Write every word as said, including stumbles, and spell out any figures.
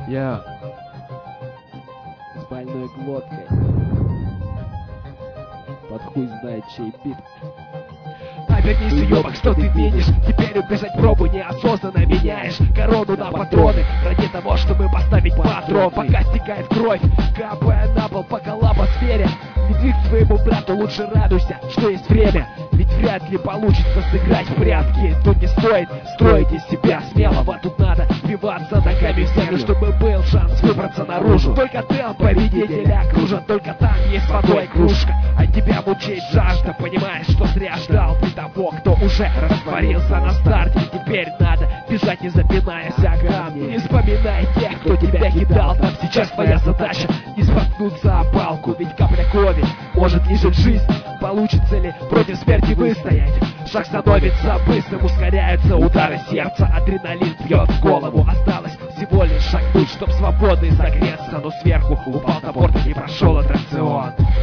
Я с больной глоткой. Под хуй знает чей бит. Обернись, уёбок, что ты видишь? Теперь убежать пробу неосознанно меняешь корону на патроны ради того, чтобы поставить патрон. Пока стекает кровь, капая на пол по коллапосфере. Медвиг твоему брату лучше радуйся, что есть время. Ведь вряд ли получится сыграть в прятки. Тут не стоит строить из себя смелого. Тут надо вбиваться ногами в землю, чтобы был шанс выбраться наружу. Только тыл победителя окружен, только там есть с водой кружка. А тебя мучает жажда, понимаешь, что зря ждал ты того, кто уже растворился на старте. Теперь надо бежать, не запинаясь о камни. Не вспоминай тех, кто тебя кидал. Там сейчас твоя задача не споткнуться о палку. Ведь капля крови может лишить жизнь. Получится ли против смерти выстоять? Шаг становится быстрым, ускоряются удары сердца. Адреналин бьет в голову. Осталось всего лишь шагнуть, чтоб свободный согреться. Но сверху упал на борт и не прошел аттракцион.